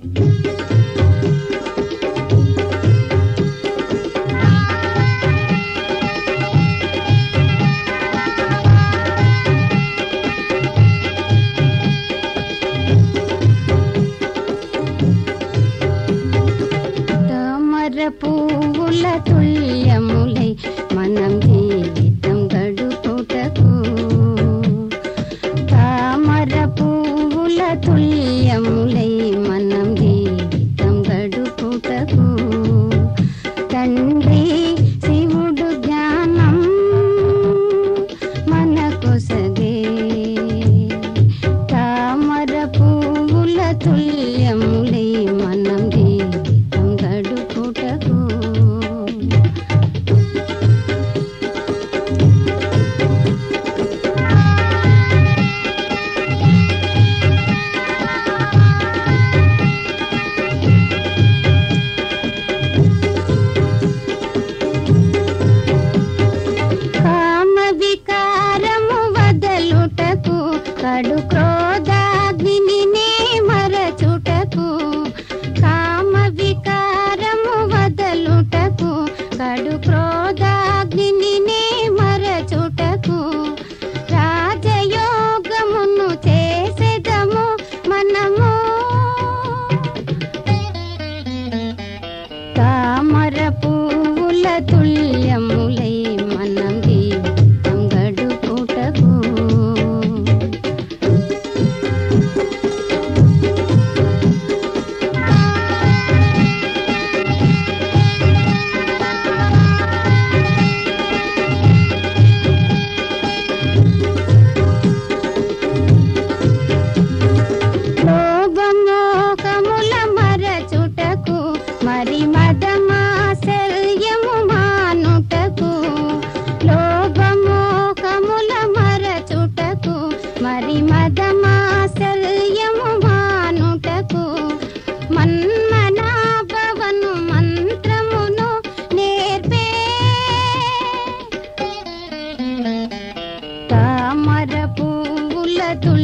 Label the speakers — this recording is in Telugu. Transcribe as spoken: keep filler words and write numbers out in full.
Speaker 1: పువ్వుల తుల్యములై మనం జీవితం గడుపుటకు తామర పువ్వుల తుల్యములై మనం జీవితం గడుపుటకు తండ్రి శివుడు జ్ఞానం మనకొసగే తామర పువ్వుల తుల్యములై మనం జీవితం గడుపుటకు కడు క్రోధాగ్ని నే మరచుటకు కామ వికారము వదలుటకు కడు క్రోధాగ్ని నే మరచుటకు రాజయోగమును చేసెదము మనము తామర పువ్వుల తుల్యములై మనం జీవితం గడుపుటకు మరి మదమాశ్చర్యము మానుటకు లోభమోహముల మరచుటకు మరి మదమాశ్చర్యము మానుటకు మన్మనాభవను మంత్రమును నేర్పే తామర పువ్వుల